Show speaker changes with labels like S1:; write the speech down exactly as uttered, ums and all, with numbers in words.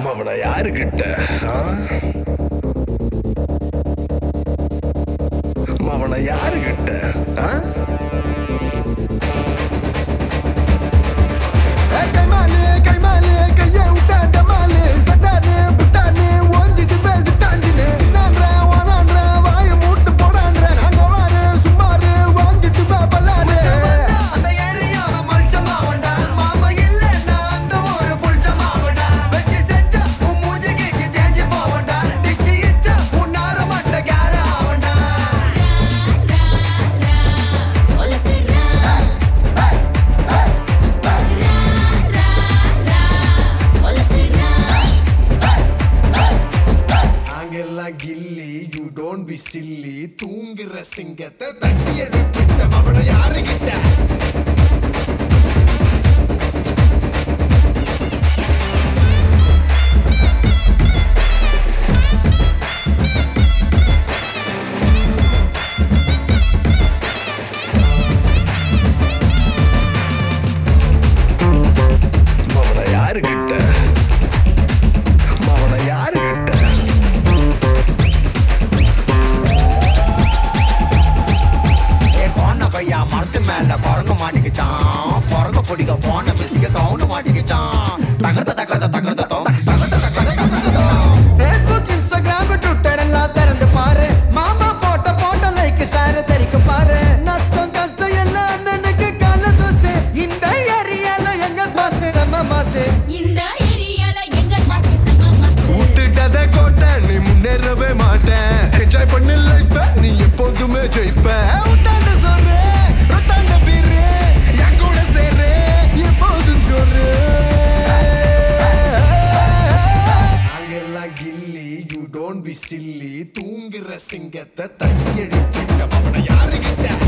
S1: அவனை யாருக்கிட்ட அவனை யாருக்கிட்ட
S2: கைமாலு கைமாலு கையை விட்டாண்ட மாலு சட்டானு புட்டானு ஓஞ்சிட்டு பேசி தாஞ்சினு இன்னான்ற வானான்ற வாய மூட்டு போடான்ற நாங்க வாரு சும்மாரு வாங்கிட்டு பல்லாரு அந்த ஏரியாவ மல்ச்சமா வண்டா மாமா இல்லன்னா அந்த ஒரு புல்ச்சமா வண்டா வெச்சி செஞ்சா உன் மூஞ்சி கீச்சி தேஞ்சி போவண்டா டிச்சி இச்சா உன்னார மட்ட கேர ஆவண்டா கில்லி யூ டோன்ட் பி சில்லி தூங்குற சிங்கத்தை தட்டி எடுப்பிட்ட அவனை யாருகிட்ட அவனை யாருகிட்ட அவனை யாருகிட்ட மரத்து மேல குரங்க மாட்டிக்கிட்டான் குரங்க பிடிக்க போன மிசிக்க கவுண்டு மாட்டிக்கிட்டான் தகர்த்த தகர்த்த தகர்த்த தகர்த்த தகர்த்த தகர்த்த Facebook Instagram Twitter எல்லாம் திறந்து பாரு மாமா போட்டோ போட்டோ லைக் ஷேர் தெரிக்க பாரு நஷ்டம் கஷ்டம் எல்லாம் அண்ணனுக்கு கால தோசை இந்த ஏரியால எங்க பாஸ் செம மாசு
S3: இந்த ஏரியால எங்க பாஸ் செம மாசு
S2: விட்டுட்டத கோட்டை நீ முன்னேறவே மாட்டேன் என்ஜாய் பண்ணு லைஃப் நீ எப்போதுமே ஜெயிப்ப விட்டாண்ட சொல்ற சில்லி தூங்குற சிங்கத்தை தட்டி எடுப்பிட்ட அவனை யாருகிட்ட